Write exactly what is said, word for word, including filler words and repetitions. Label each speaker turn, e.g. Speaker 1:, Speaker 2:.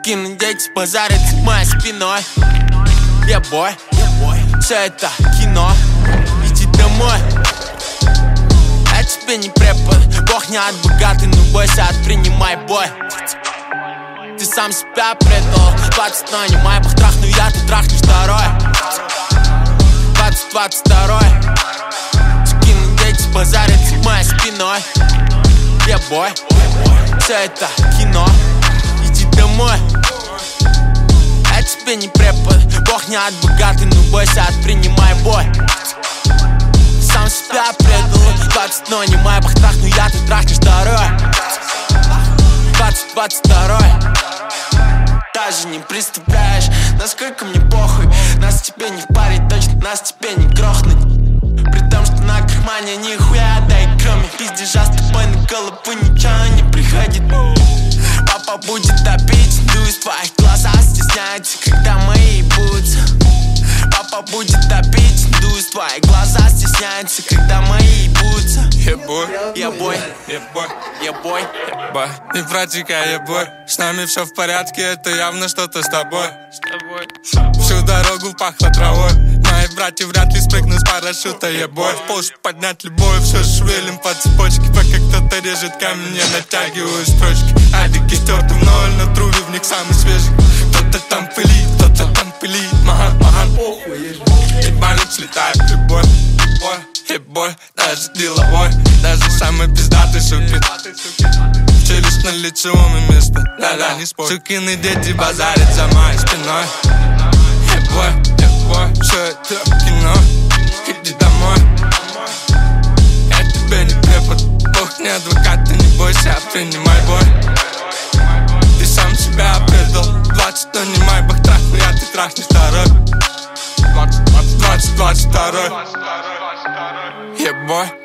Speaker 1: Скины дети базарят за моей спиной. Я бой, все это кино. Иди домой. Я тебе не препод, Бог не от богатый, но бойся, отпринимай бой. Ты сам себя предал. Двадцать, но не майбах, трахну я, ты трахнешь второй. Двадцать, двадцать второй. Скины дети базарят за моей спиной. Я бой, все это кино. Иди домой. Я тебе не препод, Бог не от богатый, но бойся, отпринимай бой. Сам себя предал. Двадцать, но не майбах, трахну я, ты трахнешь второй. Двадцать, двадцать второй. Даже не представляешь, насколько мне похуй. Нас тебе не впарить, точно нас тебе не грохнуть. При том, что на кармане нихуя, да и кроме пиздежа с тобой на голову ничего не приходит. Папа будет топить, дуй из твоих глаза, стесняется, когда мы ебутся. Папа будет топить, дуй из твоих глаза, стесняется, когда мы ебутся.
Speaker 2: Я бой,
Speaker 1: я бой,
Speaker 2: я бой,
Speaker 1: я бой,
Speaker 2: бой. Не протекай, я бой. С нами все в порядке, это явно что-то с тобой. Всю дорогу пахло травой. Мои братья вряд ли спрыгнут с парашюта, я бой. Полз поднять любой, все шевелим по цепочке. Пока кто-то режет камень, я натягиваю строчки. Адики стертый в ноль, на трубе в них самый свежий. Кто-то там пылит, кто-то там пылит. Махан, махан, и балик слетает любой. Хип-бой, даже деловой, даже самый пиздатый сукин. Челюсть на лицевом место, да-да, не спорь. Сукины дети базарят за моей спиной. Хип-бой, хип-бой, все это кино. Иди домой. Я тебе не препод, Бог не адвокат, ты не бойся, принимай бой. Ты сам себя предал. Двадцать, но не майбах, трахну я, ты трахнешь второй. Двадцать, двадцать, двадцать второй. Yeah, boy.